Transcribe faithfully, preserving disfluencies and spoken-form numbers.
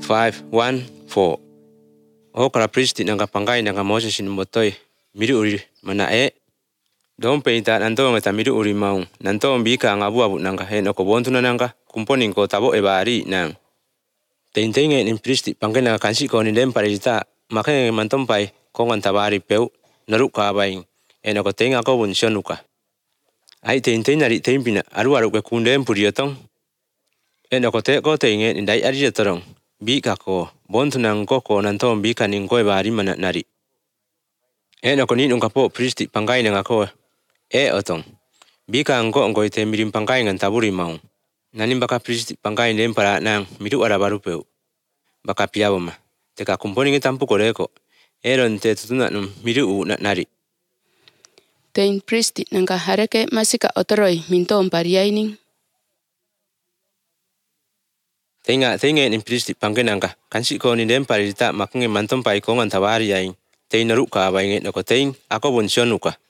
five one four. Okra pristi nanga pangai nanga Moses in motoi miru uri mana e don peita nanto ngata miru uri mau nanto mbika ngabu abu nanga he no ko bontuna nanga kumponing ko tabo e bari nang teintenge in pristi pangai nanga kansi ko ni dem parita make mantom pai ko ngan tabari peu naru ka baing eno ko tenga ko bun shonuka ai teinte nari teimpina aru aru ke kundem puriotong eno ko te ko teinge indai ari torong bika ko bontunang ko ko nanto bika ning ko bari mana nari eno ko ni nung kapo pristi pangai nanga ko e otong bika angko ngko ite mirim pangai ngan taburi mau nanim baka pristi pangai nem para nang miru ara baru peu baka piaboma teka kumponi tampu ko reko eron te tutuna num miru u na nari tein pristi nanga hareke masika otoroi minto pariaining Tenga tenga in pristi pangai nanga kansi ko ni dem parita makunge mantom pai ko ngan tabari yaing tein naru ka baing no ko tein ako bon shonuka